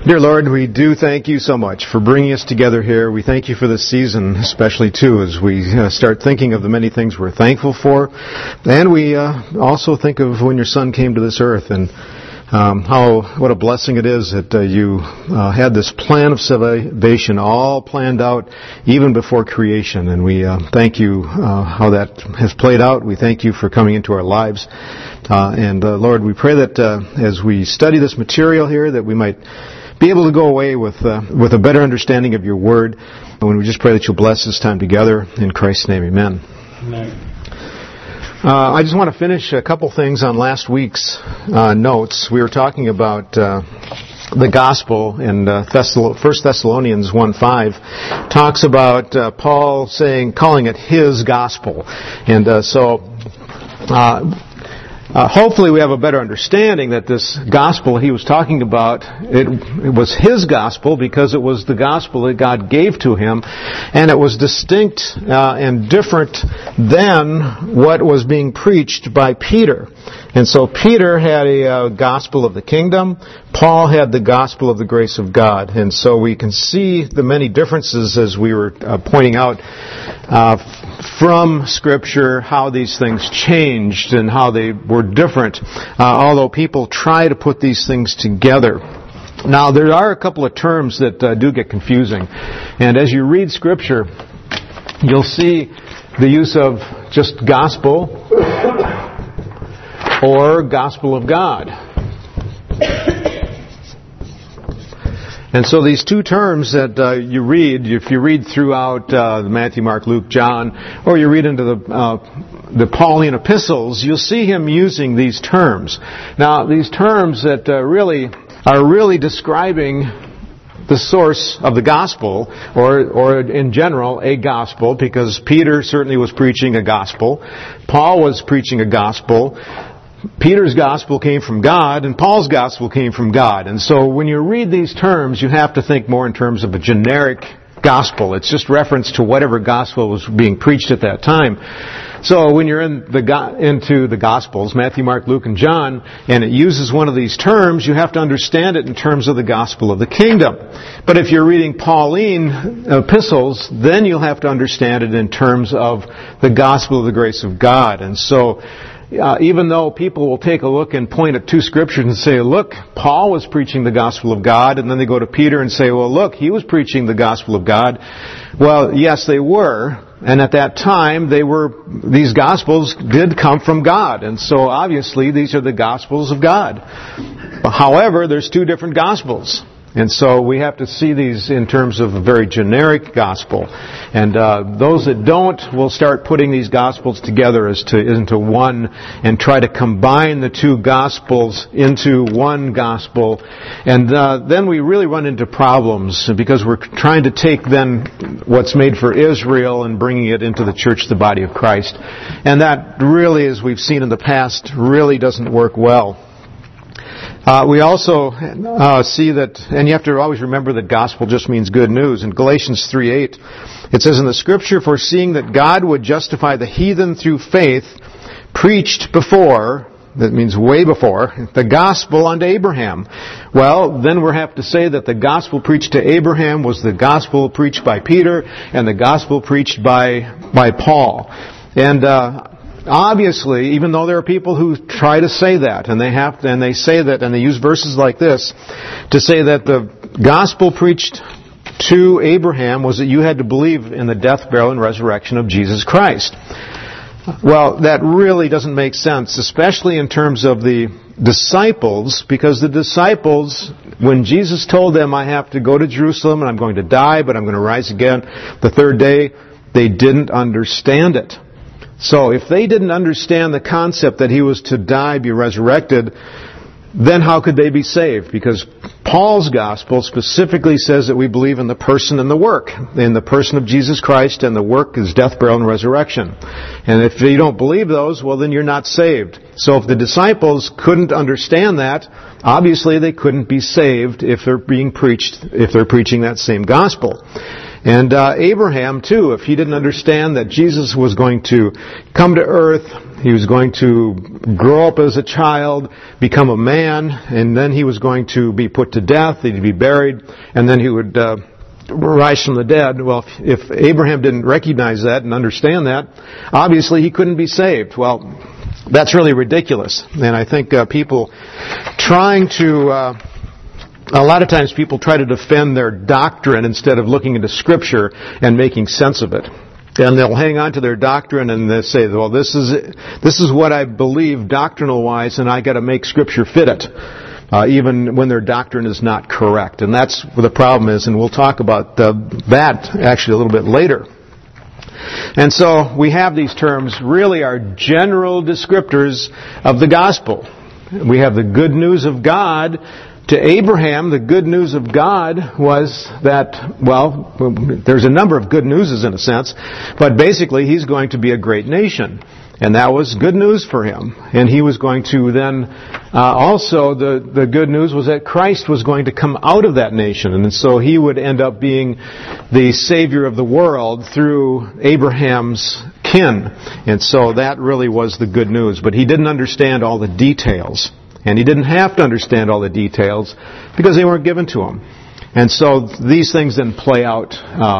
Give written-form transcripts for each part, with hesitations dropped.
Dear Lord, we do thank you so much for bringing us together here. We thank you for this season, especially too, as we start thinking of the many things we're thankful for. And we also think of when your Son came to this earth and what a blessing it is that you had this plan of salvation all planned out even before creation. And we thank you how that has played out. We thank you for coming into our lives. Lord, we pray that as we study this material here, that we might be able to go away with a better understanding of your word. And we just pray that you'll bless this time together. In Christ's name, amen. Amen. I just want to finish a couple things on last week's notes. We were talking about the gospel in 1 Thessalonians 1:5 talks about Paul calling it his gospel. And hopefully we have a better understanding that this gospel he was talking about, it was his gospel because it was the gospel that God gave to him, and it was distinct and different than what was being preached by Peter. And so Peter had a gospel of the kingdom. Paul had the gospel of the grace of God. And so we can see the many differences as we were pointing out from Scripture, how these things changed and how they were different, although people try to put these things together. Now, there are a couple of terms that do get confusing. And as you read Scripture, you'll see the use of just gospel or gospel of God. And so these two terms that you read, if you read throughout Matthew, Mark, Luke, John, or you read into the Pauline epistles, you'll see him using these terms. Now, these terms that are really describing the source of the gospel, or in general, a gospel, because Peter certainly was preaching a gospel. Paul was preaching a gospel. Peter's gospel came from God, and Paul's gospel came from God. And so when you read these terms, you have to think more in terms of a generic gospel. It's just reference to whatever gospel was being preached at that time. So when you're into the Gospels, Matthew, Mark, Luke, and John, and it uses one of these terms, you have to understand it in terms of the gospel of the kingdom. But if you're reading Pauline epistles, then you'll have to understand it in terms of the gospel of the grace of God. And so even though people will take a look and point at two scriptures and say, look, Paul was preaching the gospel of God, and then they go to Peter and say, well, look, he was preaching the gospel of God. Well, yes, they were. And at that time, these gospels did come from God. And so obviously, these are the gospels of God. However, there's two different gospels. And so we have to see these in terms of a very generic gospel. And those that don't will start putting these gospels together into one and try to combine the two gospels into one gospel. And then we really run into problems because we're trying to take then what's made for Israel and bringing it into the church, the body of Christ. And that really, as we've seen in the past, really doesn't work well. We also see that, and you have to always remember that gospel just means good news. In Galatians 3:8, it says, in the Scripture, foreseeing that God would justify the heathen through faith, preached before, that means way before, the gospel unto Abraham. Well, then we have to say that the gospel preached to Abraham was the gospel preached by Peter and the gospel preached by Paul. And obviously, even though there are people who try to say that, and they say that, and they use verses like this to say that the gospel preached to Abraham was that you had to believe in the death, burial, and resurrection of Jesus Christ. Well, that really doesn't make sense, especially in terms of the disciples, because the disciples, when Jesus told them, I have to go to Jerusalem and I'm going to die, but I'm going to rise again the third day, they didn't understand it. So if they didn't understand the concept that he was to die, be resurrected, then how could they be saved? Because Paul's gospel specifically says that we believe in the person and the work, in the person of Jesus Christ, and the work is death, burial, and resurrection. And if you don't believe those, well, then you're not saved. So if the disciples couldn't understand that, obviously they couldn't be saved if they're preaching that same gospel. And Abraham, too, if he didn't understand that Jesus was going to come to earth He was going to grow up as a child, become a man, and then he was going to be put to death, he'd be buried, and then he would rise from the dead. Well, if Abraham didn't recognize that and understand that, obviously he couldn't be saved. Well, that's really ridiculous. And I think people trying to... a lot of times people try to defend their doctrine instead of looking into Scripture and making sense of it. And they'll hang on to their doctrine and they say, well, this is what I believe doctrinal-wise, and I got to make Scripture fit it, even when their doctrine is not correct. And that's where the problem is, and we'll talk about that actually a little bit later. And so we have these terms really are general descriptors of the gospel. We have the good news of God. To Abraham, the good news of God was that, well, there's a number of good newses in a sense, but basically he's going to be a great nation. And that was good news for him. And he was going to then, also the good news was that Christ was going to come out of that nation. And so he would end up being the Savior of the world through Abraham's kin. And so that really was the good news. But he didn't understand all the details. And he didn't have to understand all the details because they weren't given to him. And so these things then play out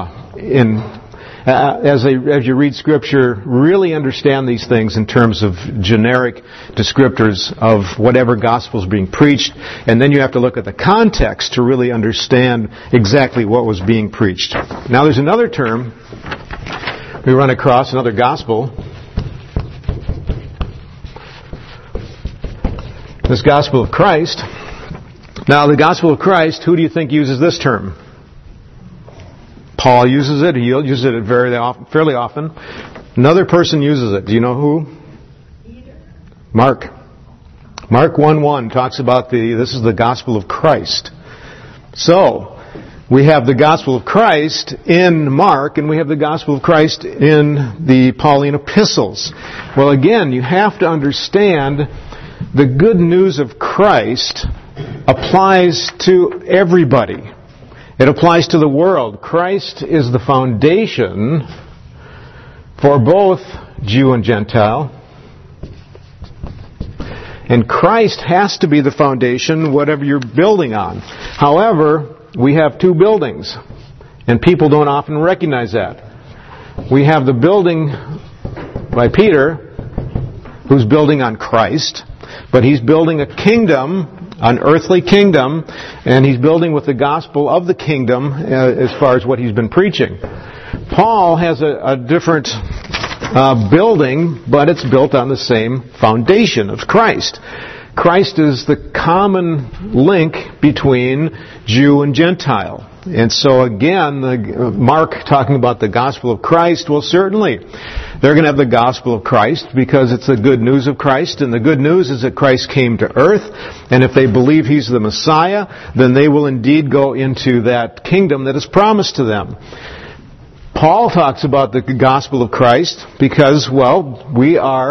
as you read Scripture, really understand these things in terms of generic descriptors of whatever gospel is being preached. And then you have to look at the context to really understand exactly what was being preached. Now there's another term we run across, another gospel. This gospel of Christ. Now, the gospel of Christ, who do you think uses this term? Paul uses it. He uses it fairly often. Another person uses it. Do you know who? Peter. Mark. Mark 1:1 talks about this is the gospel of Christ. So, we have the gospel of Christ in Mark, and we have the gospel of Christ in the Pauline epistles. Well, again, you have to understand the good news of Christ applies to everybody. It applies to the world. Christ is the foundation for both Jew and Gentile. And Christ has to be the foundation, whatever you're building on. However, we have two buildings, and people don't often recognize that. We have the building by Peter, who's building on Christ, but he's building a kingdom, an earthly kingdom, and he's building with the gospel of the kingdom as far as what he's been preaching. Paul has a different building, but it's built on the same foundation of Christ. Christ is the common link between Jew and Gentile. And so again, Mark talking about the gospel of Christ, well certainly they're going to have the gospel of Christ because it's the good news of Christ, and the good news is that Christ came to earth, and if they believe He's the Messiah, then they will indeed go into that kingdom that is promised to them. Paul talks about the gospel of Christ because, well, we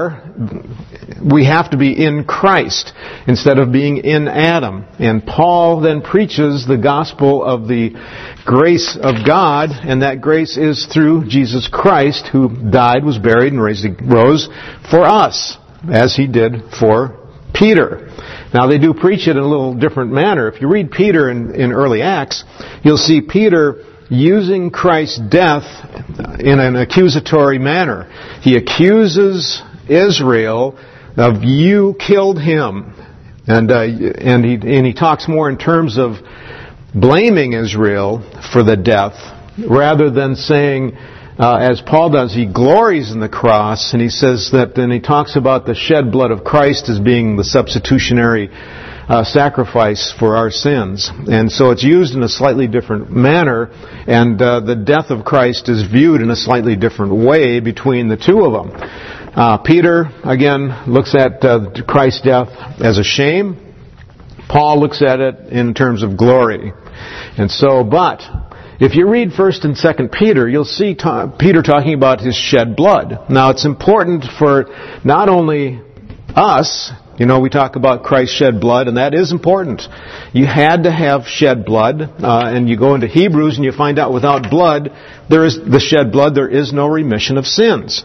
have to be in Christ instead of being in Adam. And Paul then preaches the gospel of the grace of God, and that grace is through Jesus Christ, who died, was buried, and rose for us, as He did for Peter. Now, they do preach it in a little different manner. If you read Peter in early Acts, you'll see Peter using Christ's death in an accusatory manner. He accuses Israel of, you killed him. And he talks more in terms of blaming Israel for the death rather than saying, as Paul does, he glories in the cross, and he says that, then he talks about the shed blood of Christ as being the substitutionary sacrifice for our sins. And so it's used in a slightly different manner, and the death of Christ is viewed in a slightly different way between the two of them. Peter, again, looks at Christ's death as a shame. Paul looks at it in terms of glory. And so, but if you read 1st and 2nd Peter, you'll see Peter talking about his shed blood. Now, it's important for not only us. You know, we talk about Christ's shed blood, and that is important. You had to have shed blood, and you go into Hebrews and you find out without blood, there is no remission of sins.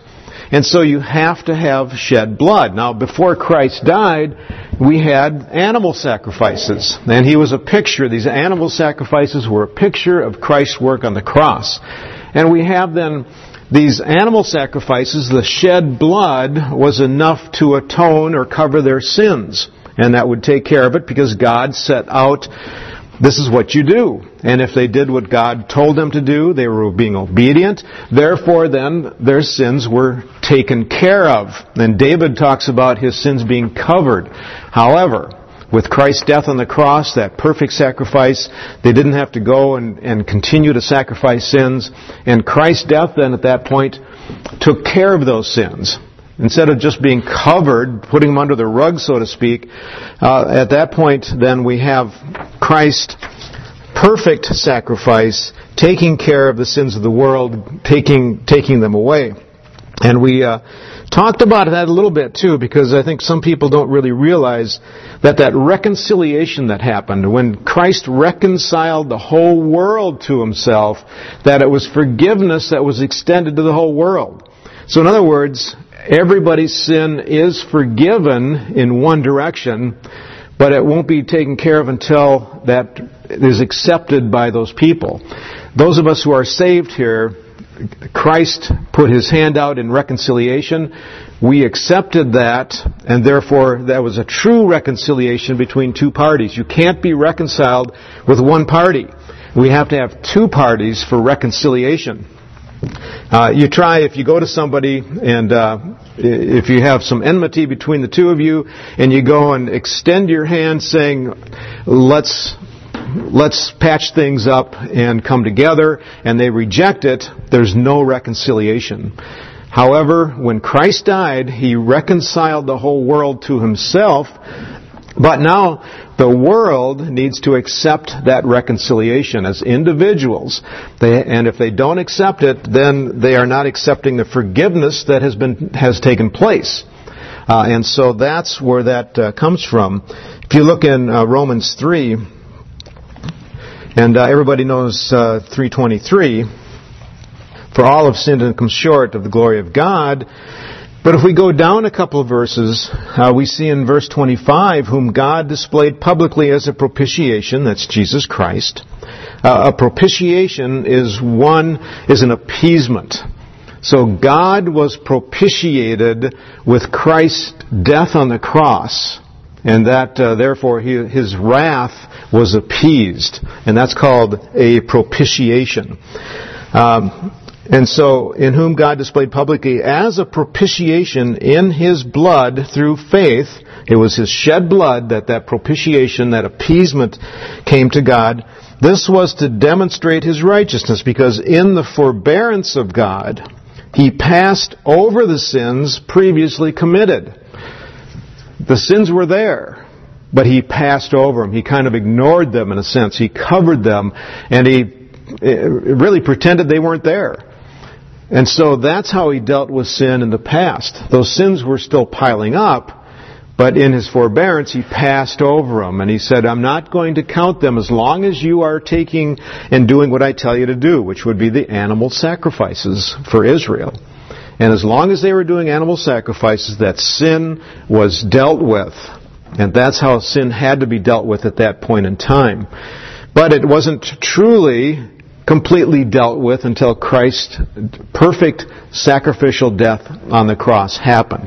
And so you have to have shed blood. Now, before Christ died, we had animal sacrifices. And He was a picture. These animal sacrifices were a picture of Christ's work on the cross. And we have then these animal sacrifices. The shed blood was enough to atone or cover their sins. And that would take care of it because God set out, this is what you do. And if they did what God told them to do, they were being obedient. Therefore, then, their sins were taken care of. And David talks about his sins being covered. However, with Christ's death on the cross, that perfect sacrifice, they didn't have to go and continue to sacrifice sins. And Christ's death then at that point took care of those sins. Instead of just being covered, putting them under the rug, so to speak, at that point then we have Christ's perfect sacrifice taking care of the sins of the world, taking them away. And we talked about that a little bit too, because I think some people don't really realize that reconciliation that happened when Christ reconciled the whole world to Himself, that it was forgiveness that was extended to the whole world. So in other words, everybody's sin is forgiven in one direction, but it won't be taken care of until that is accepted by those people. Those of us who are saved here, Christ put His hand out in reconciliation. We accepted that, and therefore that was a true reconciliation between two parties. You can't be reconciled with one party. We have to have two parties for reconciliation. You try, if you go to somebody and if you have some enmity between the two of you and you go and extend your hand saying, let's patch things up and come together, and they reject it, there's no reconciliation. However, when Christ died, He reconciled the whole world to Himself, but now the world needs to accept that reconciliation as individuals. And if they don't accept it, then they are not accepting the forgiveness that has taken place. And so that's where that comes from. If you look in Romans 3, and everybody knows 3:23, for all have sinned and come short of the glory of God. But if we go down a couple of verses, we see in verse 25, whom God displayed publicly as a propitiation, that's Jesus Christ. A propitiation is an appeasement. So God was propitiated with Christ's death on the cross, and that therefore His wrath was appeased, and that's called a propitiation. And so, in whom God displayed publicly as a propitiation in His blood through faith. It was His shed blood that propitiation, that appeasement came to God. This was to demonstrate His righteousness, because in the forbearance of God, He passed over the sins previously committed. The sins were there, but He passed over them. He kind of ignored them in a sense. He covered them, and He really pretended they weren't there. And so that's how He dealt with sin in the past. Those sins were still piling up, but in His forbearance He passed over them. And He said, I'm not going to count them as long as you are taking and doing what I tell you to do, which would be the animal sacrifices for Israel. And as long as they were doing animal sacrifices, that sin was dealt with. And that's how sin had to be dealt with at that point in time. But it wasn't truly completely dealt with until Christ's perfect sacrificial death on the cross happened.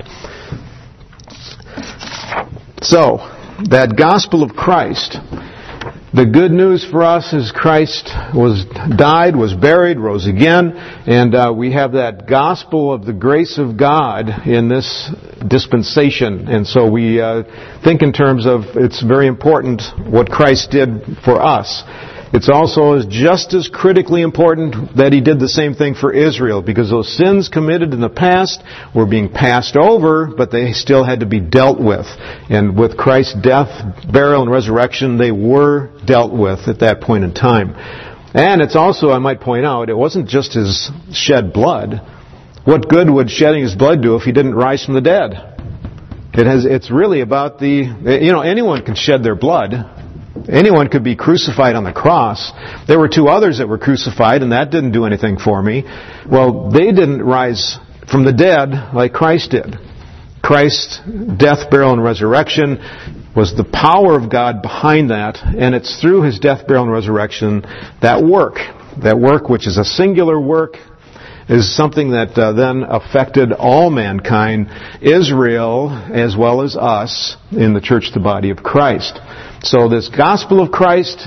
So, that gospel of Christ, the good news for us is Christ died, was buried, rose again, and we have that gospel of the grace of God in this dispensation. And so we think in terms of it's very important what Christ did for us. It's also just as critically important that He did the same thing for Israel, because those sins committed in the past were being passed over, but they still had to be dealt with. And with Christ's death, burial, and resurrection, they were dealt with at that point in time. And it's also, I might point out, it wasn't just His shed blood. What good would shedding His blood do if He didn't rise from the dead? It's really about anyone can shed their blood. Anyone could be crucified on the cross. There were two others that were crucified, and that didn't do anything for me. Well, they didn't rise from the dead like Christ did. Christ's death, burial, and resurrection was the power of God behind that, and it's through His death, burial, and resurrection that work which is a singular work, is something that then affected all mankind, Israel as well as us in the church, the body of Christ. So this gospel of Christ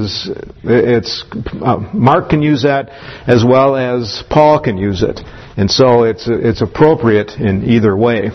Mark can use that as well as Paul can use it, and so it's appropriate in either way.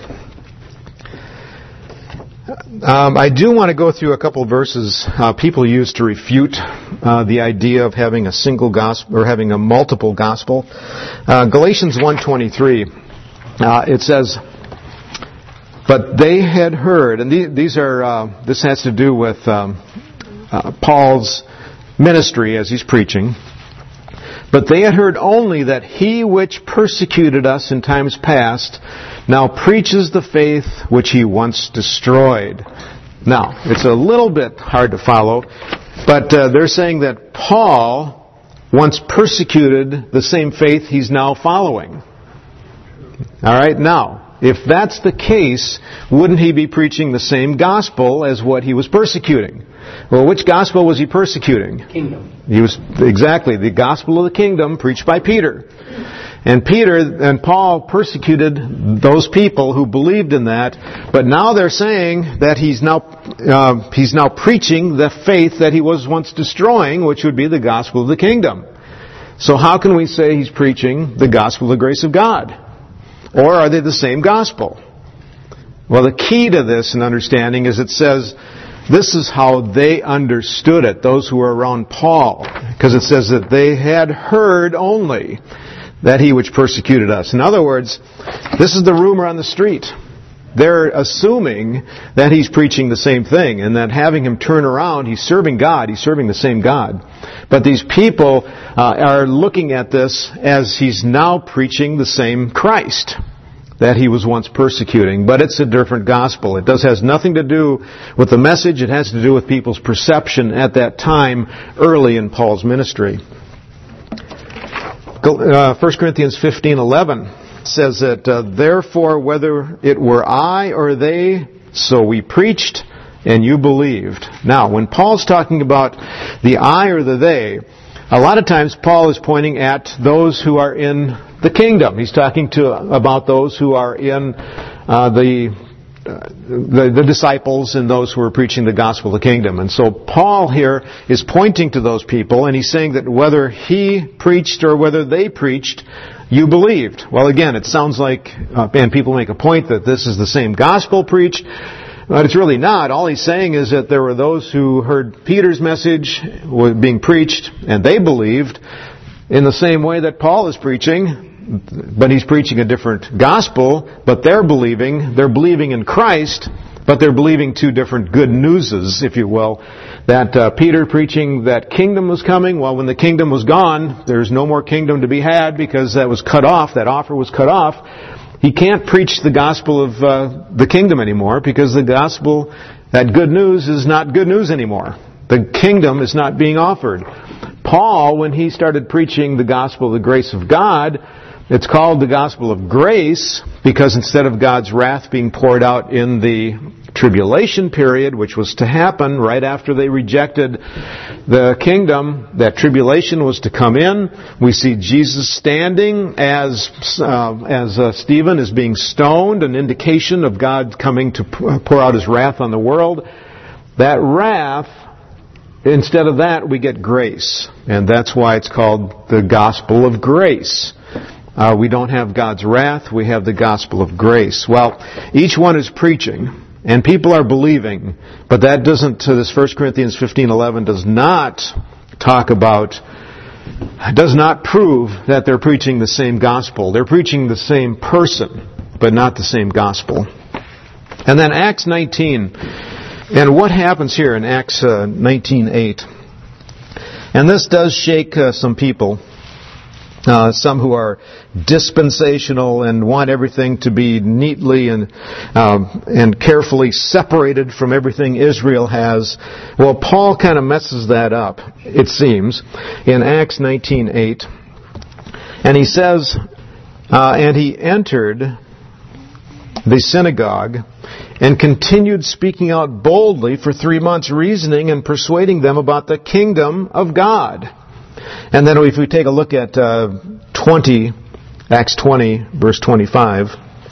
I do want to go through a couple of verses people use to refute the idea of having a single gospel or having a multiple gospel. Galatians 1:23, it says, "But they had heard," and this has to do with Paul's ministry as he's preaching. "But they had heard only that he which persecuted us in times past now preaches the faith which he once destroyed." Now, it's a little bit hard to follow, but they're saying that Paul once persecuted the same faith he's now following. All right, now, if that's the case, wouldn't he be preaching the same gospel as what he was persecuting? Well, which gospel was he persecuting? Kingdom. He was exactly the gospel of the kingdom preached by Peter. And Peter and Paul persecuted those people who believed in that, but now they're saying that he's now preaching the faith that he was once destroying, which would be the gospel of the kingdom. So how can we say he's preaching the gospel of the grace of God? Or are they the same gospel? Well, the key to this and understanding is it says this is how they understood it, those who were around Paul, because it says that they had heard only that he which persecuted us. In other words, this is the rumor on the street. They're assuming that he's preaching the same thing and that having him turn around, he's serving God, he's serving the same God. But these people are looking at this as he's now preaching the same Christ that he was once persecuting. But it's a different gospel. It has nothing to do with the message. It has to do with people's perception at that time early in Paul's ministry. 1 Corinthians 15:11 says that, "Therefore, whether it were I or they, so we preached, and you believed." Now, when Paul's talking about the I or the they, a lot of times Paul is pointing at those who are in the kingdom. He's talking about those who are in the disciples and those who are preaching the gospel of the kingdom. And so Paul here is pointing to those people, and he's saying that whether he preached or whether they preached, you believed. Well, again, it sounds like, and people make a point that this is the same gospel preached, but it's really not. All he's saying is that there were those who heard Peter's message being preached, and they believed in the same way that Paul is preaching, but he's preaching a different gospel, but they're believing in Christ, but they're believing two different good newses, if you will. That Peter preaching that kingdom was coming, well, when the kingdom was gone, there's no more kingdom to be had because that was cut off, that offer was cut off. He can't preach the gospel of the kingdom anymore because the gospel, that good news, is not good news anymore. The kingdom is not being offered. Paul, when he started preaching the gospel of the grace of God, it's called the gospel of grace because instead of God's wrath being poured out in the tribulation period, which was to happen right after they rejected the kingdom, that tribulation was to come in. We see Jesus standing as Stephen is being stoned, an indication of God coming to pour out His wrath on the world. That wrath, instead of that, we get grace. And that's why it's called the gospel of grace. We don't have God's wrath, we have the gospel of grace. Well, each one is preaching, and people are believing, but that doesn't, this 1 Corinthians 15:11 does not prove that they're preaching the same gospel. They're preaching the same person, but not the same gospel. And then Acts 19, and what happens here in Acts 19:8? And this does shake some people. Some who are dispensational and want everything to be neatly and carefully separated from everything Israel has. Well, Paul kind of messes that up, it seems, in Acts 19:8. And he says, And he entered the synagogue and continued speaking out boldly for 3 months, reasoning and persuading them about the kingdom of God. And then if we take a look at Acts 20, verse 25,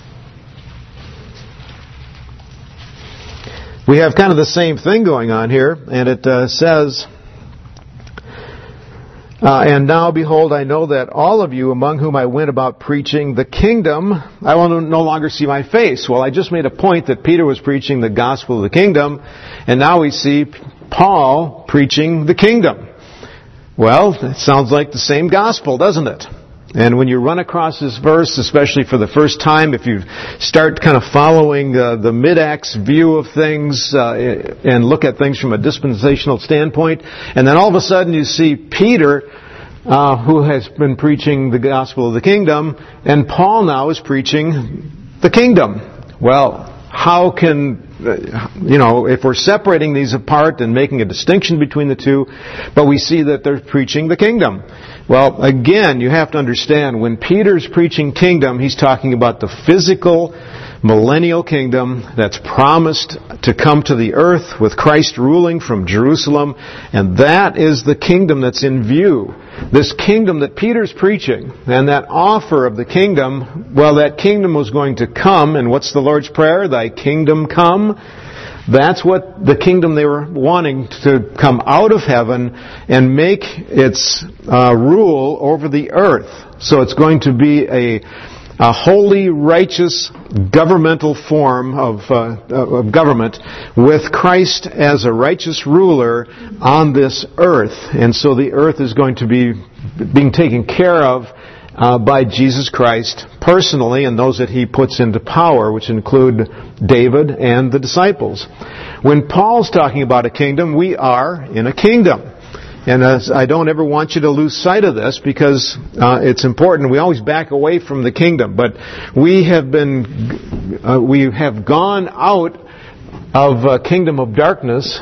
we have kind of the same thing going on here, and it says, and now, behold, I know that all of you among whom I went about preaching the kingdom, I will no longer see my face. Well, I just made a point that Peter was preaching the gospel of the kingdom, and now we see Paul preaching the kingdom. Well, it sounds like the same gospel, doesn't it? And when you run across this verse, especially for the first time, if you start kind of following the mid-Acts view of things and look at things from a dispensational standpoint, and then all of a sudden you see Peter, who has been preaching the gospel of the kingdom, and Paul now is preaching the kingdom. Well, how can, if we're separating these apart and making a distinction between the two, but we see that they're preaching the kingdom. Well, again, you have to understand, when Peter's preaching kingdom, he's talking about the physical millennial kingdom that's promised to come to the earth with Christ ruling from Jerusalem, and that is the kingdom that's in view. This kingdom that Peter's preaching, and that offer of the kingdom, well, that kingdom was going to come, and what's the Lord's Prayer? Thy kingdom come. That's what the kingdom they were wanting to come out of heaven and make its rule over the earth. So it's going to be a holy, righteous, governmental form of government with Christ as a righteous ruler on this earth. And so the earth is going to be being taken care of by Jesus Christ personally, and those that He puts into power, which include David and the disciples. When Paul's talking about a kingdom, we are in a kingdom. And I don't ever want you to lose sight of this, because it's important. We always back away from the kingdom, but we have gone out of a kingdom of darkness,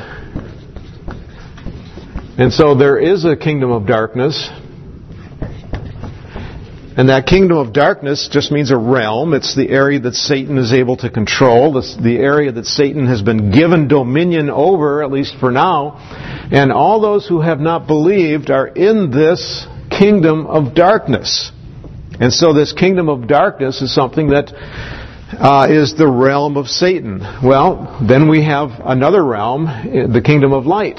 and so there is a kingdom of darkness. And that kingdom of darkness just means a realm. It's the area that Satan is able to control, the area that Satan has been given dominion over, at least for now. And all those who have not believed are in this kingdom of darkness. And so this kingdom of darkness is something that is the realm of Satan. Well, then we have another realm, the kingdom of light.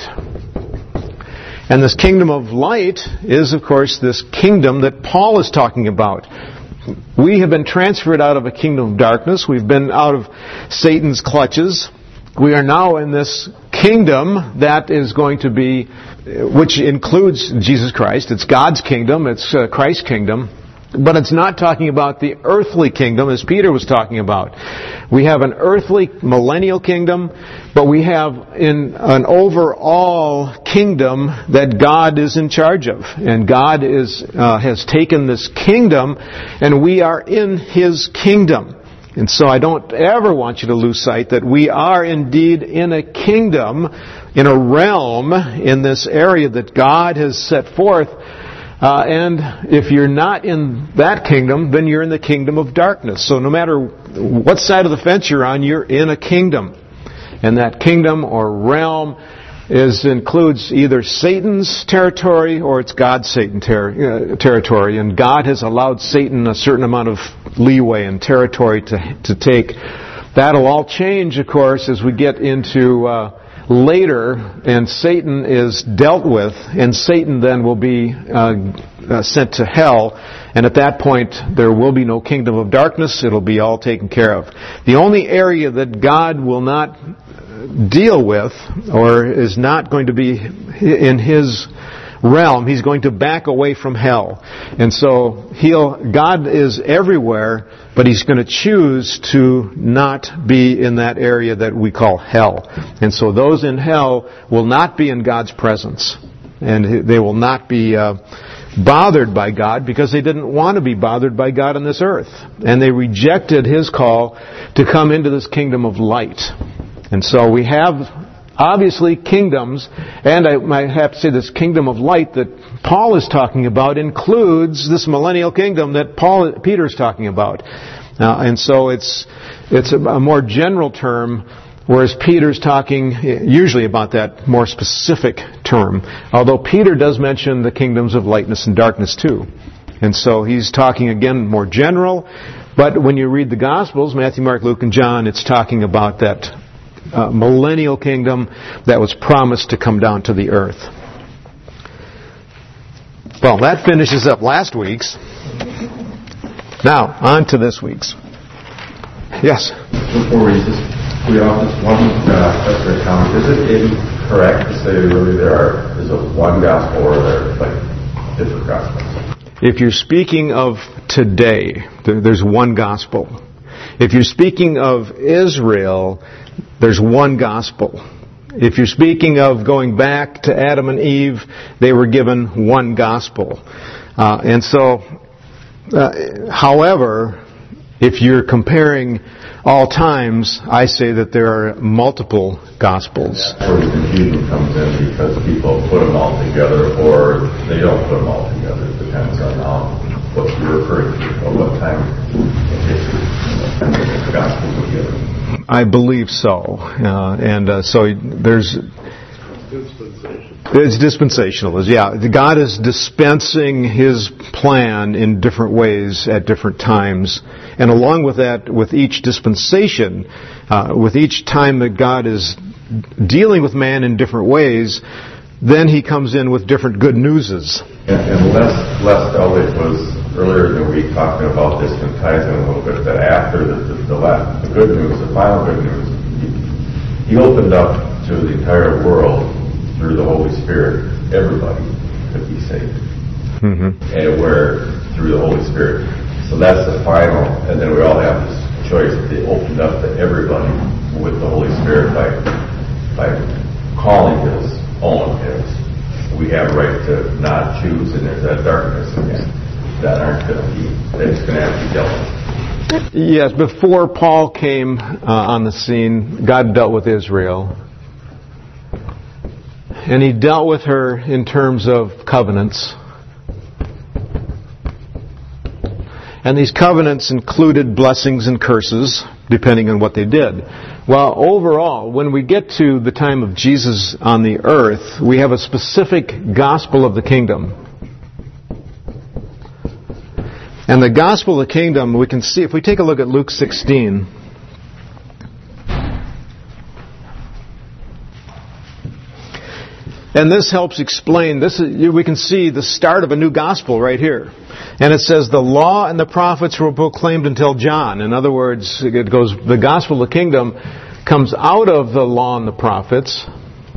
And this kingdom of light is, of course, this kingdom that Paul is talking about. We have been transferred out of a kingdom of darkness. We've been out of Satan's clutches. We are now in this kingdom that is going to be, which includes Jesus Christ. It's God's kingdom. It's Christ's kingdom. But it's not talking about the earthly kingdom as Peter was talking about. We have an earthly millennial kingdom, but we have an overall kingdom that God is in charge of. And God has taken this kingdom, and we are in His kingdom. And so I don't ever want you to lose sight that we are indeed in a kingdom, in a realm, in this area that God has set forth. And if you're not in that kingdom, then you're in the kingdom of darkness. So no matter what side of the fence you're on, you're in a kingdom. And that kingdom or realm includes either Satan's territory or it's God's territory. And God has allowed Satan a certain amount of leeway and territory to take. That'll all change, of course, as we get into later, and Satan is dealt with, and Satan then will be sent to hell, and at that point there will be no kingdom of darkness. It'll be all taken care of. The only area that God will not deal with, or is not going to be in His realm, He's going to back away from hell. And so God is everywhere, but He's going to choose to not be in that area that we call hell. And so those in hell will not be in God's presence. And they will not be bothered by God, because they didn't want to be bothered by God on this earth. And they rejected His call to come into this kingdom of light. And so we have obviously kingdoms, and I might have to say this kingdom of light that Paul is talking about includes this millennial kingdom that Peter is talking about. And so it's a more general term, whereas Peter's talking usually about that more specific term. Although Peter does mention the kingdoms of lightness and darkness too. And so he's talking again more general. But when you read the Gospels, Matthew, Mark, Luke, and John, it's talking about that millennial kingdom that was promised to come down to the earth. Well, that finishes up last week's. Now, on to this week's. Yes? Before we read off this one separate account, is it incorrect to say really there's a one gospel or there's like different gospels? If you're speaking of today, there's one gospel. If you're speaking of Israel, there's one gospel. If you're speaking of going back to Adam and Eve, they were given one gospel. However, if you're comparing all times, I say that there are multiple gospels. That's where the confusion comes in, because people put them all together or they don't put them all together. It depends on what you're referring to or what time in history the gospels were given. I believe so. So there's... It's dispensational. Yeah, God is dispensing His plan in different ways at different times. And along with that, with each dispensation, with each time that God is dealing with man in different ways, then He comes in with different good newses. And Les Eldridge was earlier in the week talking about this and ties in a little bit, that after the good news, the final good news, He opened up to the entire world through the Holy Spirit. Everybody could be saved. Mm-hmm. And where through the Holy Spirit. So that's the final, and then we all have this choice. They opened up to everybody with the Holy Spirit by calling His own His. We have a right to not choose, and there's that darkness again that aren't going to be, that's going to have to be dealt with. Yes, before Paul came on the scene, God dealt with Israel. And He dealt with her in terms of covenants. And these covenants included blessings and curses, depending on what they did. Well, overall, when we get to the time of Jesus on the earth, we have a specific gospel of the kingdom. And the gospel of the kingdom, we can see, if we take a look at Luke 16... And this helps explain, we can see the start of a new gospel right here. And it says, the law and the prophets were proclaimed until John. In other words, it goes, the gospel of the kingdom comes out of the law and the prophets,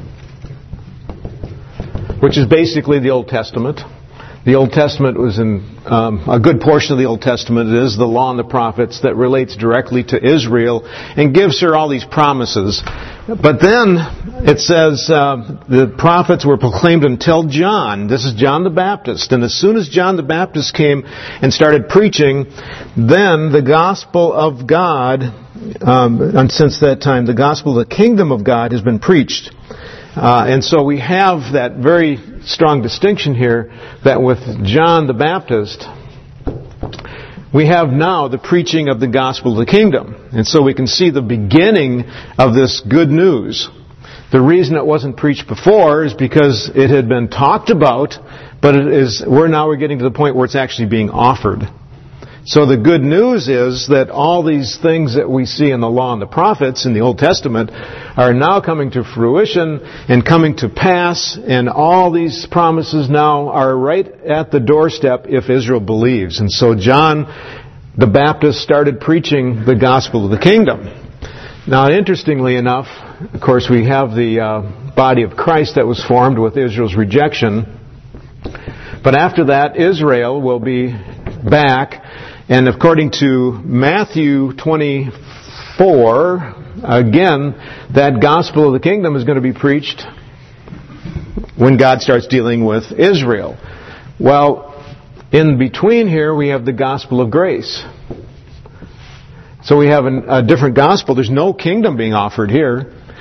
which is basically the Old Testament. The Old Testament was in a good portion of the Old Testament. It is the law and the prophets that relates directly to Israel and gives her all these promises. But then it says the prophets were proclaimed until John. This is John the Baptist. And as soon as John the Baptist came and started preaching, then the gospel of God, and since that time, the gospel of the kingdom of God has been preached. And so we have that very strong distinction here that with John the Baptist, we have now the preaching of the gospel of the kingdom. And so we can see the beginning of this good news. The reason it wasn't preached before is because it had been talked about, but we're getting to the point where it's actually being offered. So the good news is that all these things that we see in the law and the prophets in the Old Testament are now coming to fruition and coming to pass, and all these promises now are right at the doorstep if Israel believes. And so John the Baptist started preaching the gospel of the kingdom. Now, interestingly enough, of course, we have the body of Christ that was formed with Israel's rejection. But after that, Israel will be back. And according to Matthew 24, again, that gospel of the kingdom is going to be preached when God starts dealing with Israel. Well, in between here, we have the gospel of grace. So we have a different gospel. There's no kingdom being offered here.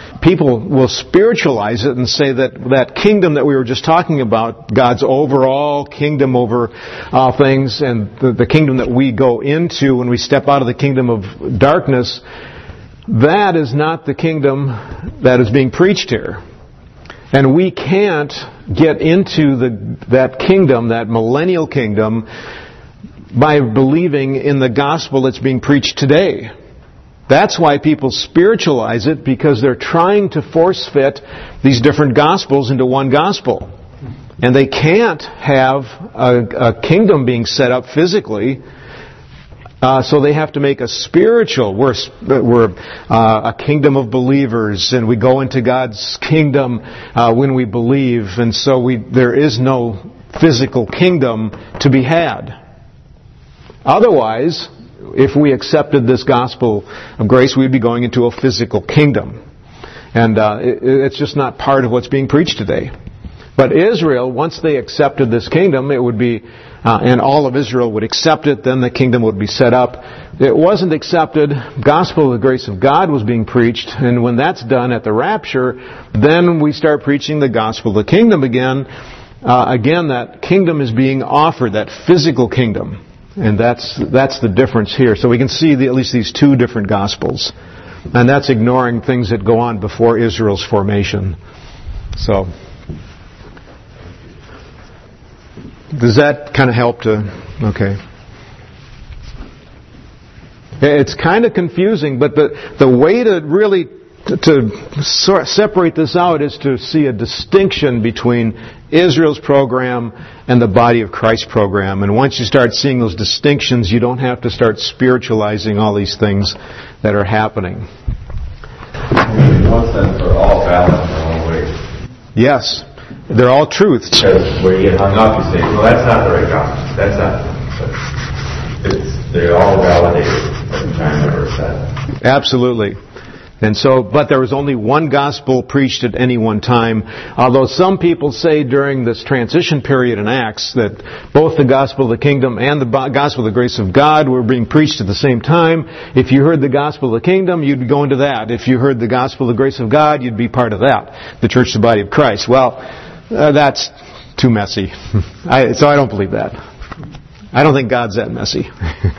people will spiritualize it and say that that kingdom that we were just talking about, God's overall kingdom over all things, and the kingdom that we go into when we step out of the kingdom of darkness, that is not the kingdom that is being preached here. And we can't get into that kingdom, that millennial kingdom, by believing in the gospel that's being preached today. That's why people spiritualize it, because they're trying to force fit these different gospels into one gospel. And they can't have a kingdom being set up physically, so they have to make a spiritual. We're a kingdom of believers, and we go into God's kingdom when we believe, and so there is no physical kingdom to be had. Otherwise, if we accepted this gospel of grace, we'd be going into a physical kingdom. And it's just not part of what's being preached today. But Israel, once they accepted this kingdom, it would be, and all of Israel would accept it, then the kingdom would be set up. It wasn't accepted. Gospel of the grace of God was being preached, and when that's done at the rapture, then we start preaching the gospel of the kingdom again. Again, that kingdom is being offered, that physical kingdom. And that's the difference here. So we can see at least these two different gospels. And that's ignoring things that go on before Israel's formation. So, does that kind of help to... Okay. It's kind of confusing, but the way to really to separate this out is to see a distinction between Israel's program and the body of Christ's program. And once you start seeing those distinctions, you don't have to start spiritualizing all these things that are happening. In one sense, they're all valid in their own way. Yes. They're all truths. Because where you get hung up, you say, well, that's not the right gospel. That's not. They're all validated at the time they were said. Absolutely. And so, but there was only one gospel preached at any one time. Although some people say during this transition period in Acts that both the gospel of the kingdom and the gospel of the grace of God were being preached at the same time. If you heard the gospel of the kingdom, you'd go into that. If you heard the gospel of the grace of God, you'd be part of that. The church, the body of Christ. Well, that's too messy. So I don't believe that. I don't think God's that messy.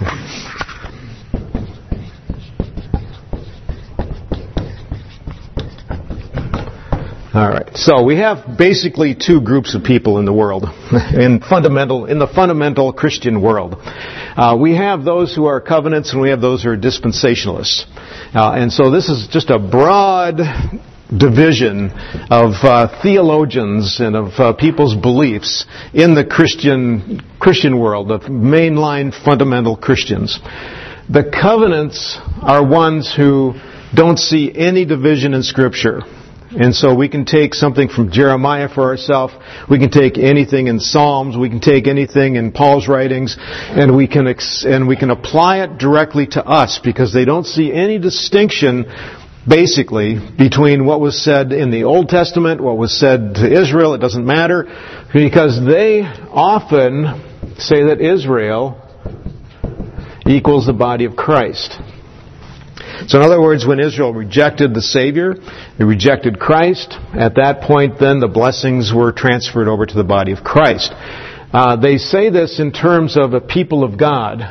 All right. So we have basically two groups of people in the world, in the fundamental Christian world. We have those who are covenants, and we have those who are dispensationalists. And so this is just a broad division of theologians and of people's beliefs in the Christian world, of mainline fundamental Christians. The covenants are ones who don't see any division in Scripture. And so we can take something from Jeremiah for ourselves. We can take anything in Psalms. We can take anything in Paul's writings, and we can apply it directly to us, because they don't see any distinction, basically, between what was said in the Old Testament, what was said to Israel. It doesn't matter, because they often say that Israel equals the body of Christ. So in other words, when Israel rejected the Savior, they rejected Christ, at that point then the blessings were transferred over to the body of Christ. They say this in terms of a people of God.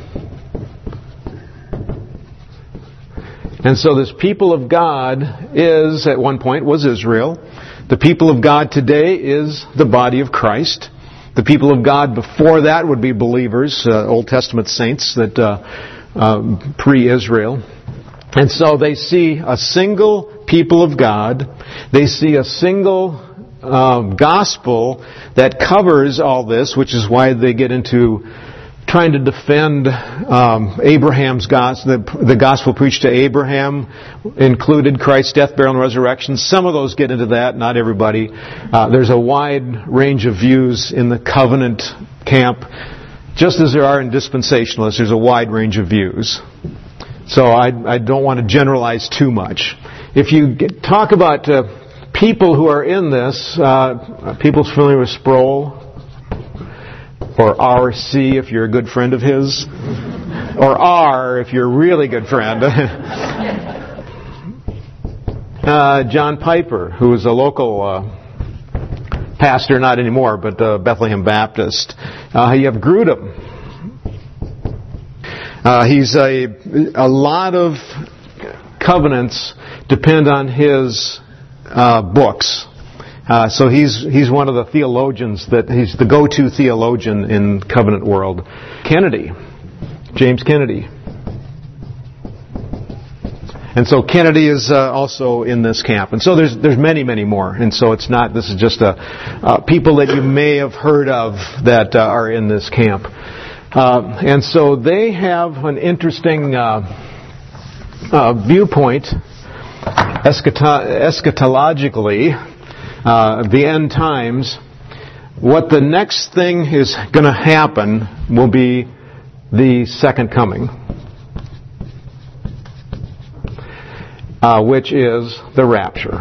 And so this people of God is, at one point, was Israel. The people of God today is the body of Christ. The people of God before that would be believers, Old Testament saints, that pre-Israel. And so they see a single people of God. They see a single gospel that covers all this, which is why they get into trying to defend Abraham's gospel. The gospel preached to Abraham included Christ's death, burial, and resurrection. Some of those get into that, not everybody. There's a wide range of views in the covenant camp. Just as there are in dispensationalists, there's a wide range of views. So I don't want to generalize too much. If you talk about people who are in this, people familiar with Sproul, or R.C. if you're a good friend of his, or R if you're a really good friend. John Piper, who was a local pastor, not anymore, but Bethlehem Baptist. You have Grudem. He's a lot of covenants depend on his books. So he's one of the theologians he's the go-to theologian in covenant world. Kennedy, James Kennedy. And so Kennedy is also in this camp. And so there's many, many more. And so this is just people that you may have heard of that are in this camp. And so they have an interesting viewpoint eschatologically, the end times. What the next thing is going to happen will be the second coming, which is the rapture.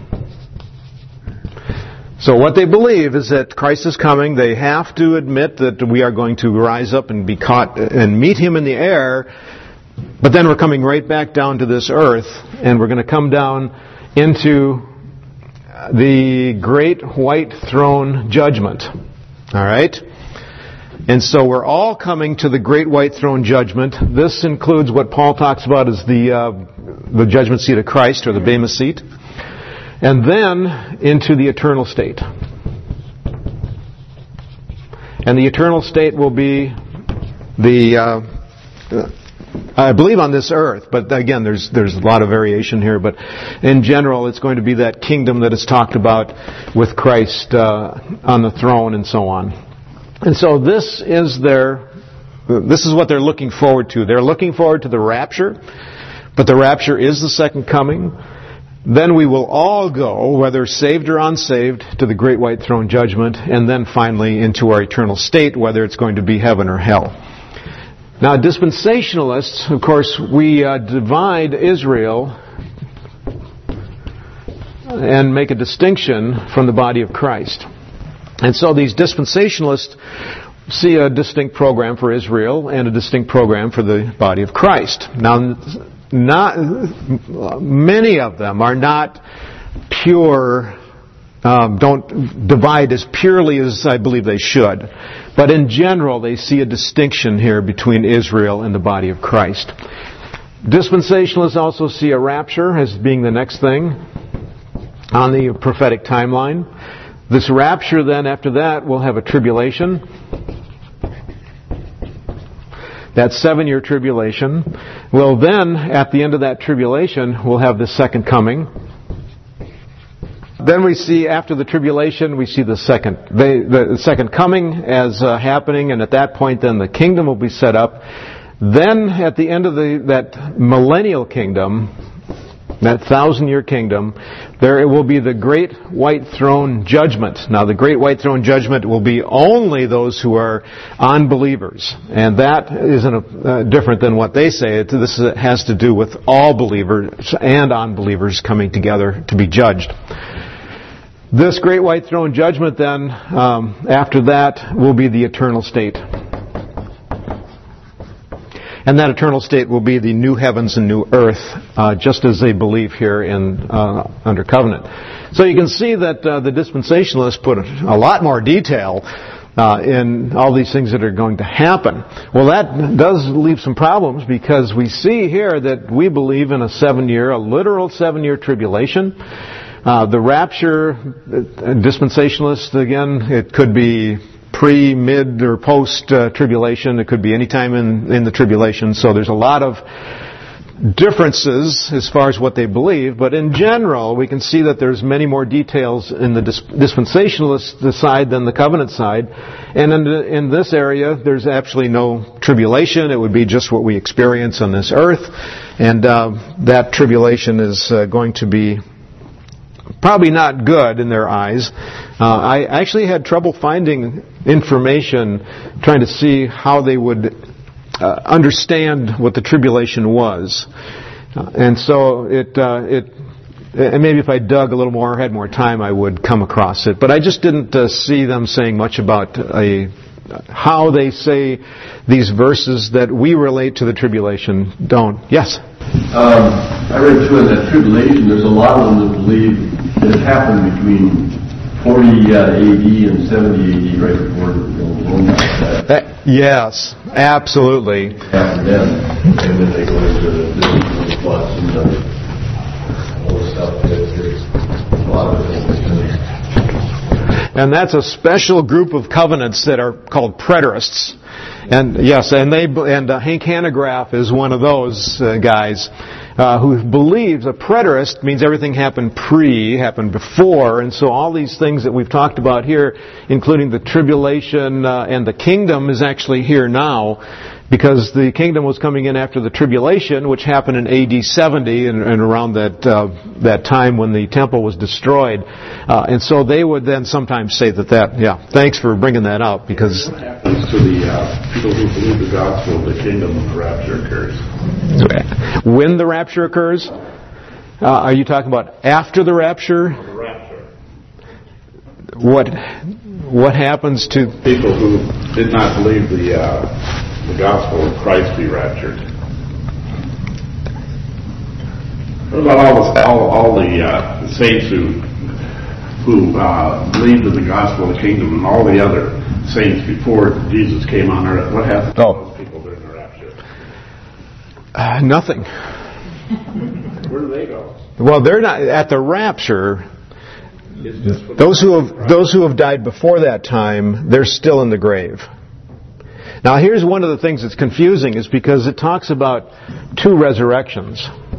So what they believe is that Christ is coming. They have to admit that we are going to rise up and be caught and meet Him in the air, but then we're coming right back down to this earth, and we're going to come down into the great white throne judgment. All right? And so we're all coming to the great white throne judgment. This includes what Paul talks about as the judgment seat of Christ, or the Bema seat. And then into the eternal state. And the eternal state will be I believe on this earth, but again, there's a lot of variation here. But in general, it's going to be that kingdom that is talked about with Christ on the throne and so on. And so this is what they're looking forward to. They're looking forward to the rapture, but the rapture is the second coming. Then we will all go, whether saved or unsaved, to the great white throne judgment, and then finally into our eternal state, whether it's going to be heaven or hell. Now, dispensationalists, of course, we divide Israel and make a distinction from the body of Christ. And so these dispensationalists see a distinct program for Israel and a distinct program for the body of Christ. Now, many of them are not pure, don't divide as purely as I believe they should. But in general, they see a distinction here between Israel and the body of Christ. Dispensationalists also see a rapture as being the next thing on the prophetic timeline. This rapture then, after that, will have a tribulation. That 7-year tribulation. Well, then, at the end of that tribulation, we'll have the second coming. Then we see, after the tribulation, we see the second coming as happening, and at that point, then the kingdom will be set up. Then, at the end of that millennial kingdom, that 1,000-year kingdom, there will be the great white throne judgment. Now, the great white throne judgment will be only those who are unbelievers. And that isn't different than what they say. This has to do with all believers and unbelievers coming together to be judged. This great white throne judgment then, after that, will be the eternal state. And that eternal state will be the new heavens and new earth, just as they believe here in under covenant. So you can see that the dispensationalists put a lot more detail in all these things that are going to happen. Well, that does leave some problems, because we see here that we believe in a literal 7-year tribulation. The rapture, dispensationalists, again, it could be pre, mid, or post-tribulation. It could be any time in the tribulation. So there's a lot of differences as far as what they believe. But in general, we can see that there's many more details in the dispensationalist side than the covenant side. And in this area, there's actually no tribulation. It would be just what we experience on this earth. And that tribulation is going to be probably not good in their eyes. I actually had trouble finding information, trying to see how they would understand what the tribulation was. And so and maybe if I dug a little more, had more time, I would come across it. But I just didn't see them saying much about a how they say these verses that we relate to the tribulation don't. Yes? I read too in that tribulation, there's a lot of them that believe that it happened between 40 AD and 70 AD, right before the Roman. Yes, absolutely. Happened then, and then they go into the floods and all the stuff. There's a lot of things. And that's a special group of covenants that are called preterists. And yes, and Hank Hanegraaff is one of those guys who believes a preterist means everything happened before, and so all these things that we've talked about here, including the tribulation and the kingdom, is actually here now, because the kingdom was coming in after the tribulation, which happened in AD 70 and around that time when the temple was destroyed. And so they would then sometimes say that, yeah, thanks for bringing that up, because... What happens to the people who believe the gospel of the kingdom when the rapture occurs? When the rapture occurs? Are you talking about after the rapture? The rapture. What happens to... People who did not believe the gospel of Christ be raptured. What about all the saints who believed in the gospel of the kingdom and all the other saints before Jesus came on earth? What happened to those people during the rapture? Nothing. Where do they go? Well, they're not at the rapture. Those who have died before that time, they're still in the grave. Now, here's one of the things that's confusing, is because it talks about two resurrections.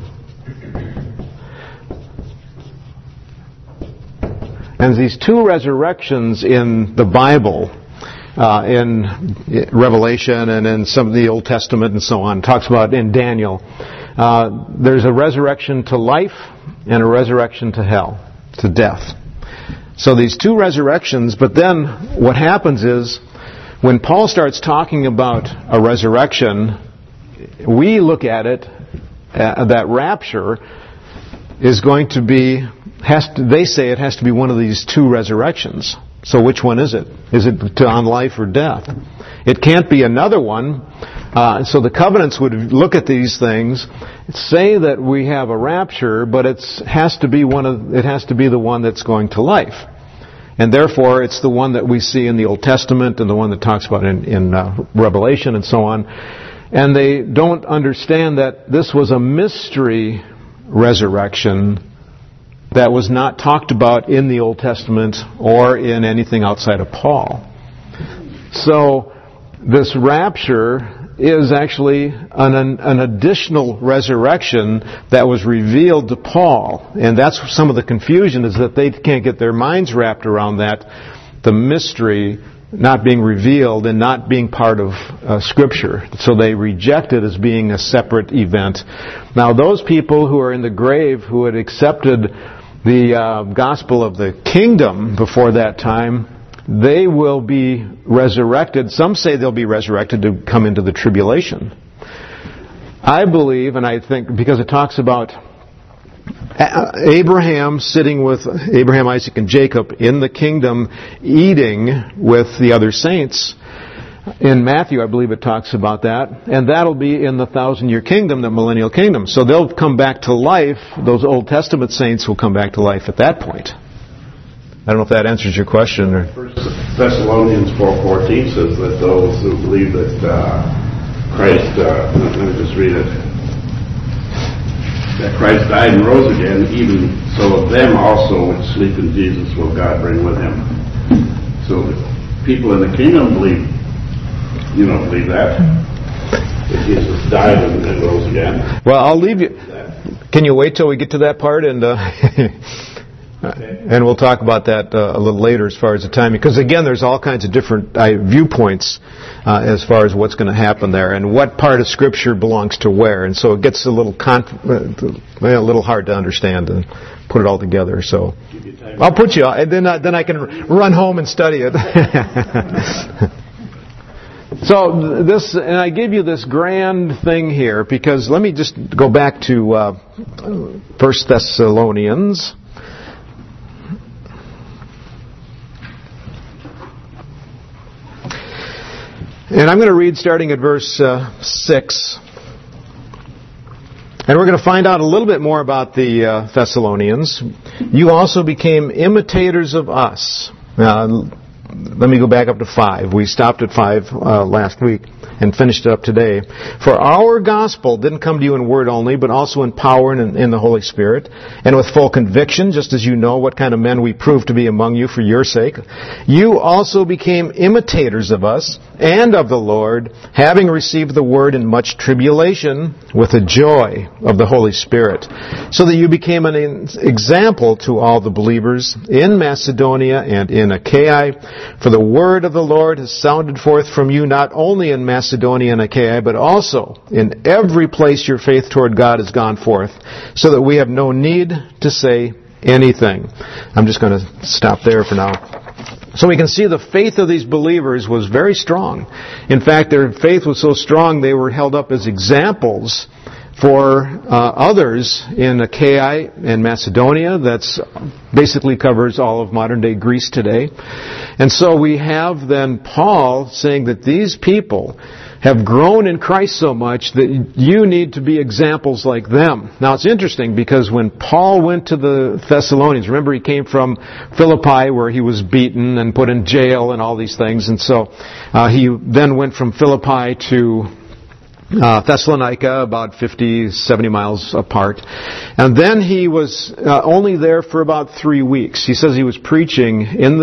And these two resurrections in the Bible, in Revelation and in some of the Old Testament and so on, talks about in Daniel, there's a resurrection to life and a resurrection to hell, to death. So these two resurrections, but then what happens is, when Paul starts talking about a resurrection, we look at it, that rapture is going to be, they say it has to be one of these two resurrections. So which one is it? Is it on life or death? It can't be another one. So the covenants would look at these things, say that we have a rapture, but it has to be the one that's going to life. And therefore, it's the one that we see in the Old Testament and the one that talks about in Revelation and so on. And they don't understand that this was a mystery resurrection that was not talked about in the Old Testament or in anything outside of Paul. So, this rapture is actually an additional resurrection that was revealed to Paul. And that's some of the confusion, is that they can't get their minds wrapped around that, the mystery not being revealed and not being part of Scripture. So they reject it as being a separate event. Now, those people who are in the grave who had accepted the gospel of the kingdom before that time, they will be resurrected. Some say they'll be resurrected to come into the tribulation. I believe, and I think, because it talks about Abraham sitting with Abraham, Isaac, and Jacob in the kingdom, eating with the other saints. In Matthew, I believe it talks about that. And that'll be in the 1,000-year kingdom, the millennial kingdom. So they'll come back to life. Those Old Testament saints will come back to life at that point. I don't know if that answers your question. Or... 1 Thessalonians 4:14 says that those who believe that Christ, let me just read it, that Christ died and rose again, even so of them also which sleep in Jesus will God bring with him. So the people in the kingdom believe that Jesus died and rose again. Well, I'll leave you. Can you wait till we get to that part and and we'll talk about that a little later as far as the timing, because again, there's all kinds of different viewpoints as far as what's going to happen there and what part of Scripture belongs to where, and so it gets a little hard to understand and put it all together. So I'll put you, and then I can run home and study it. So this, and I give you this grand thing here because let me just go back to 1 Thessalonians. And I'm going to read starting at verse 6. And we're going to find out a little bit more about the Thessalonians. You also became imitators of us. Let me go back up to 5. We stopped at 5 last week and finished it up today. For our gospel didn't come to you in word only, but also in power and in the Holy Spirit, and with full conviction, just as you know what kind of men we proved to be among you for your sake. You also became imitators of us and of the Lord, having received the word in much tribulation with the joy of the Holy Spirit, so that you became an example to all the believers in Macedonia and in Achaia. For the word of the Lord has sounded forth from you not only in Macedonia and Achaia, but also in every place your faith toward God has gone forth, so that we have no need to say anything. I'm just going to stop there for now. So we can see the faith of these believers was very strong. In fact, their faith was so strong they were held up as examples for others in Achaia and Macedonia. That's basically covers all of modern-day Greece today. And so we have then Paul saying that these people have grown in Christ so much that you need to be examples like them. Now it's interesting because when Paul went to the Thessalonians, remember he came from Philippi where he was beaten and put in jail and all these things, and so he then went from Philippi to Thessalonica, about 50, 70 miles apart. And then he was only there for about 3 weeks. He says he was preaching in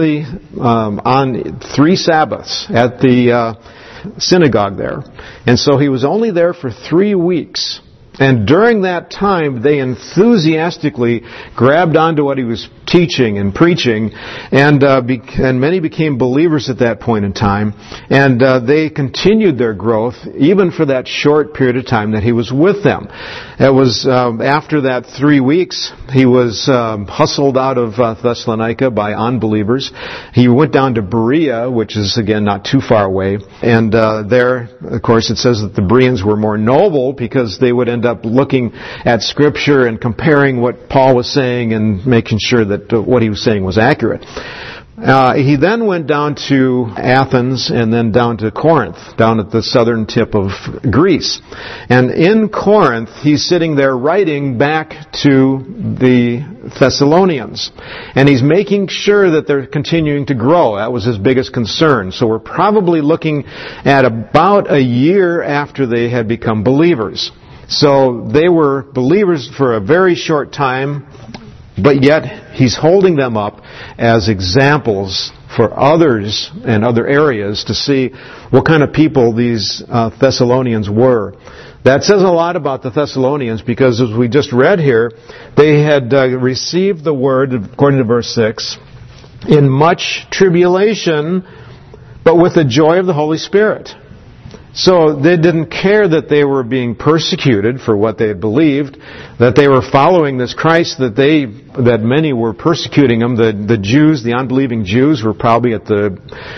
on 3 Sabbaths at the synagogue there. And so he was only there for 3 weeks. And during that time, they enthusiastically grabbed onto what he was teaching and preaching, and many became believers at that point in time. And they continued their growth even for that short period of time that he was with them. It was after that 3 weeks, he was hustled out of Thessalonica by unbelievers. He went down to Berea, which is again not too far away. And there, of course, it says that the Bereans were more noble because they would end up looking at Scripture and comparing what Paul was saying and making sure that what he was saying was accurate. He then went down to Athens and then down to Corinth, down at the southern tip of Greece. And in Corinth, he's sitting there writing back to the Thessalonians. And he's making sure that they're continuing to grow. That was his biggest concern. So we're probably looking at about a year after they had become believers. So they were believers for a very short time, but yet he's holding them up as examples for others and other areas to see what kind of people these Thessalonians were. That says a lot about the Thessalonians because, as we just read here, they had received the word, according to verse 6, in much tribulation, but with the joy of the Holy Spirit. So they didn't care that they were being persecuted for what they had believed, that they were following this Christ, that many were persecuting them. The Jews, the unbelieving Jews, were probably at the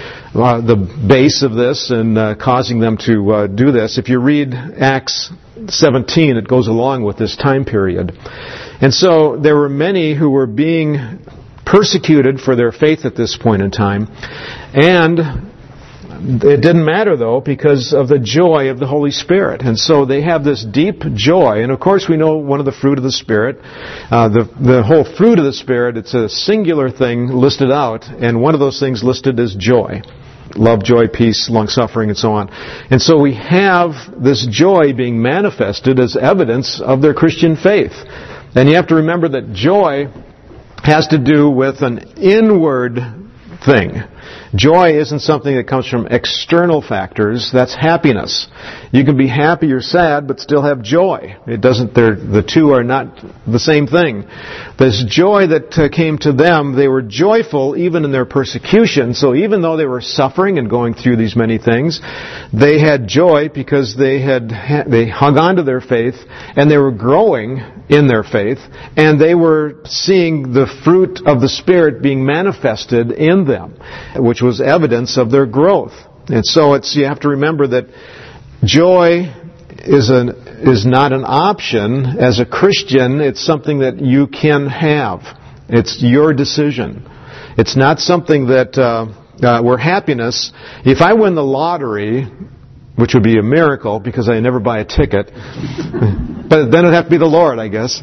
base of this and causing them to do this. If you read Acts 17, it goes along with this time period. And so there were many who were being persecuted for their faith at this point in time, and it didn't matter, though, because of the joy of the Holy Spirit. And so they have this deep joy. And, of course, we know one of the fruit of the Spirit. The whole fruit of the Spirit, it's a singular thing listed out. And one of those things listed is joy. Love, joy, peace, long-suffering, and so on. And so we have this joy being manifested as evidence of their Christian faith. And you have to remember that joy has to do with an inward thing. Joy isn't something that comes from external factors. That's happiness. You can be happy or sad, but still have joy. The two are not the same thing. This joy that came to them, they were joyful even in their persecution. So even though they were suffering and going through these many things, they had joy because they hung on to their faith and they were growing in their faith, and they were seeing the fruit of the Spirit being manifested in them, which was evidence of their growth. And so you have to remember that joy is not an option. As a Christian, it's something that you can have. It's your decision. It's not something that where happiness, if I win the lottery, which would be a miracle because I never buy a ticket, but then it'd have to be the Lord, I guess.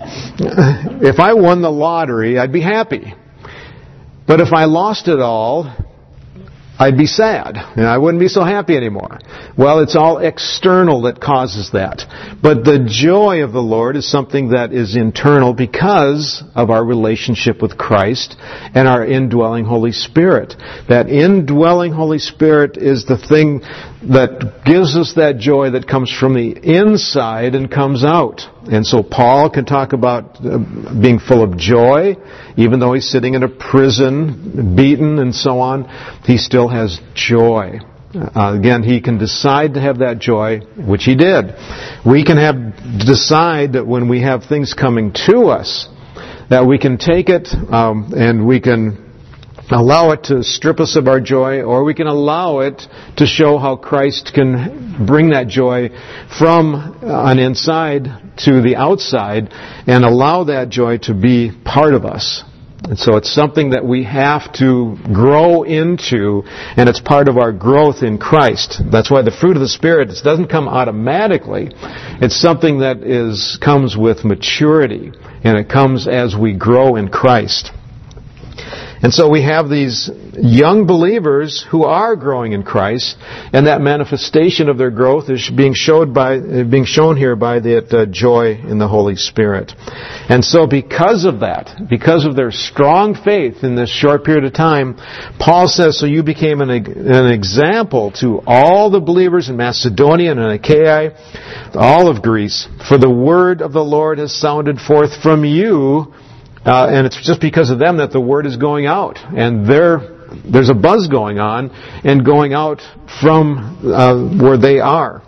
If I won the lottery, I'd be happy. But if I lost it all, I'd be sad, and I wouldn't be so happy anymore. Well, it's all external that causes that. But the joy of the Lord is something that is internal because of our relationship with Christ and our indwelling Holy Spirit. That indwelling Holy Spirit is the thing that gives us that joy that comes from the inside and comes out. And so Paul can talk about being full of joy, even though he's sitting in a prison, beaten and so on, he still has joy. Again, he can decide to have that joy, which he did. We can decide that when we have things coming to us, that we can take it and we can allow it to strip us of our joy, or we can allow it to show how Christ can bring that joy from an inside to the outside and allow that joy to be part of us. And so it's something that we have to grow into, and it's part of our growth in Christ. That's why the fruit of the Spirit, it doesn't come automatically. It's something that comes with maturity, and it comes as we grow in Christ. And so we have these young believers who are growing in Christ, and that manifestation of their growth is being shown here by that joy in the Holy Spirit. And so because of that, because of their strong faith in this short period of time, Paul says, so you became an example to all the believers in Macedonia and in Achaia, all of Greece, for the word of the Lord has sounded forth from you. And it's just because of them that the word is going out. And there's a buzz going on and going out from where they are.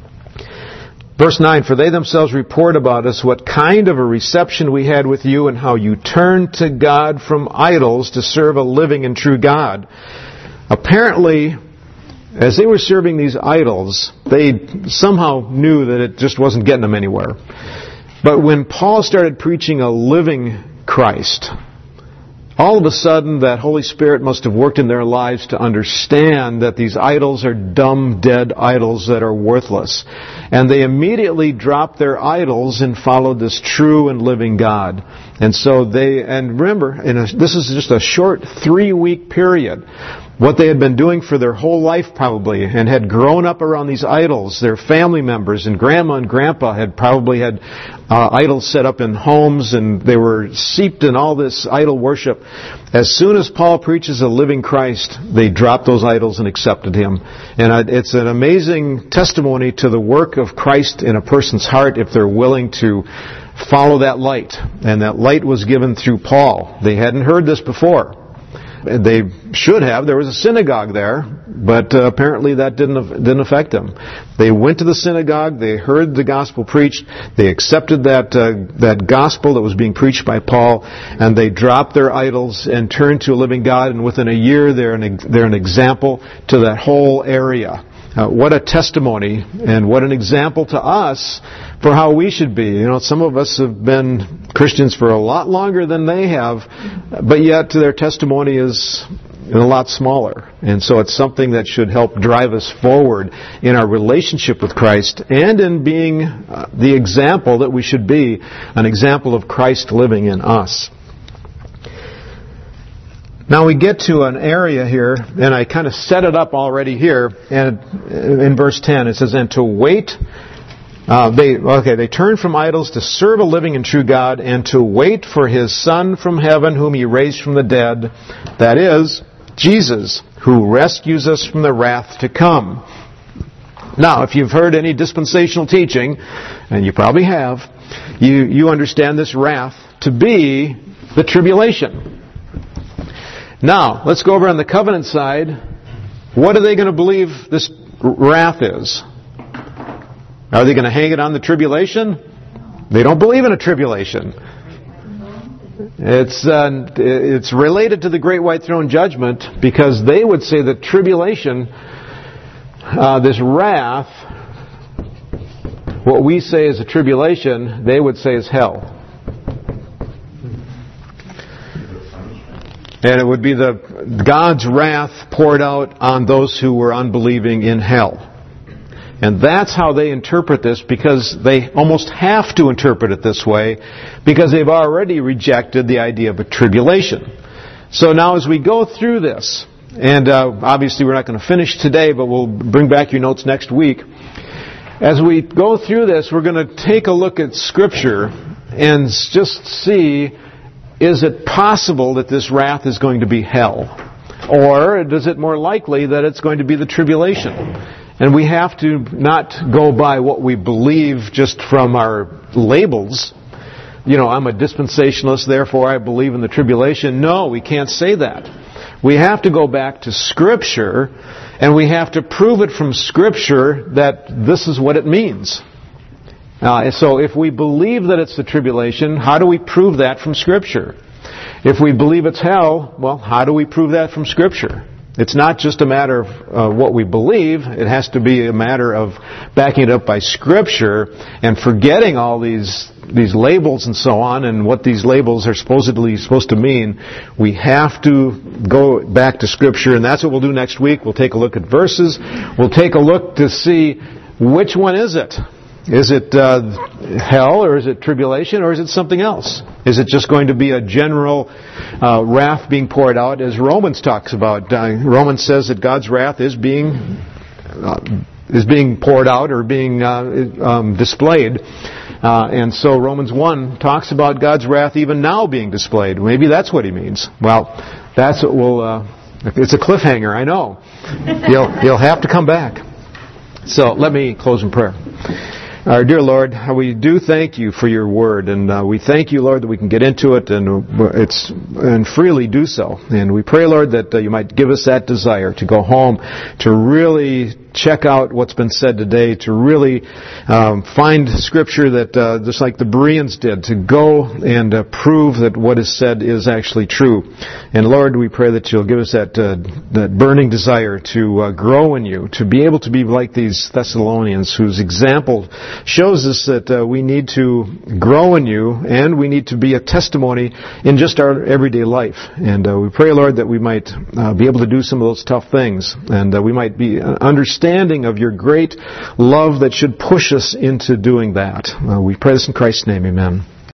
Verse 9, for they themselves report about us what kind of a reception we had with you and how you turned to God from idols to serve a living and true God. Apparently, as they were serving these idols, they somehow knew that it just wasn't getting them anywhere. But when Paul started preaching a living Christ, all of a sudden that Holy Spirit must have worked in their lives to understand that these idols are dumb, dead idols that are worthless. And they immediately dropped their idols and followed this true and living God. And so and remember, this is just a short 3-week period. What they had been doing for their whole life probably, and had grown up around these idols. Their family members and grandma and grandpa had probably had idols set up in homes, and they were seeped in all this idol worship. As soon as Paul preaches a living Christ, they dropped those idols and accepted Him. And it's an amazing testimony to the work of Christ in a person's heart if they're willing to follow that light. And that light was given through Paul. They hadn't heard this before. They should have. There was a synagogue there, but apparently that didn't affect them. They went to the synagogue, they heard the gospel preached, they accepted that gospel that was being preached by Paul, and they dropped their idols and turned to a living God, and within a year they're an example to that whole area. What a testimony and what an example to us for how we should be. Some of us have been Christians for a lot longer than they have, but yet their testimony is a lot smaller. And so it's something that should help drive us forward in our relationship with Christ and in being the example that we should be, an example of Christ living in us. Now we get to an area here, and I kind of set it up already here, and in verse 10 it says, and to wait, they turned from idols to serve a living and true God, and to wait for His Son from heaven, whom He raised from the dead, that is, Jesus, who rescues us from the wrath to come. Now, if you've heard any dispensational teaching, and you probably have, you understand this wrath to be the tribulation. Now, let's go over on the covenant side. What are they going to believe this wrath is? Are they going to hang it on the tribulation? They don't believe in a tribulation. It's related to the Great White Throne Judgment, because they would say that tribulation, this wrath, what we say is a tribulation, they would say is hell. And it would be God's wrath poured out on those who were unbelieving in hell. And that's how they interpret this, because they almost have to interpret it this way, because they've already rejected the idea of a tribulation. So now as we go through this, and obviously we're not going to finish today, but we'll bring back your notes next week. As we go through this, we're going to take a look at Scripture and just see, is it possible that this wrath is going to be hell? Or is it more likely that it's going to be the tribulation? And we have to not go by what we believe just from our labels. You know, I'm a dispensationalist, therefore I believe in the tribulation. No, we can't say that. We have to go back to Scripture, and we have to prove it from Scripture that this is what it means. So if we believe that it's the tribulation, how do we prove that from Scripture? If we believe it's hell, well, how do we prove that from Scripture? It's not just a matter of what we believe. It has to be a matter of backing it up by Scripture and forgetting all these labels and so on and what these labels are supposed to mean. We have to go back to Scripture, and that's what we'll do next week. We'll take a look at verses. We'll take a look to see which one is it. Is it hell, or is it tribulation, or is it something else? Is it just going to be a general wrath being poured out, as Romans talks about? Romans says that God's wrath is being poured out or being displayed. And so Romans 1 talks about God's wrath even now being displayed. Maybe that's what he means. Well, that's what we'll... it's a cliffhanger, I know. You'll have to come back. So let me close in prayer. Our dear Lord, we do thank you for your word, and we thank you, Lord, that we can get into it and freely do so. And we pray, Lord, that you might give us that desire to go home, to really check out what's been said today, to really find Scripture that, just like the Bereans did, to go and prove that what is said is actually true. And Lord, we pray that you'll give us that burning desire to grow in you, to be able to be like these Thessalonians, whose example shows us that we need to grow in you, and we need to be a testimony in just our everyday life. And we pray, Lord, that we might be able to do some of those tough things, and we might be understanding of your great love that should push us into doing that. We pray this in Christ's name, amen.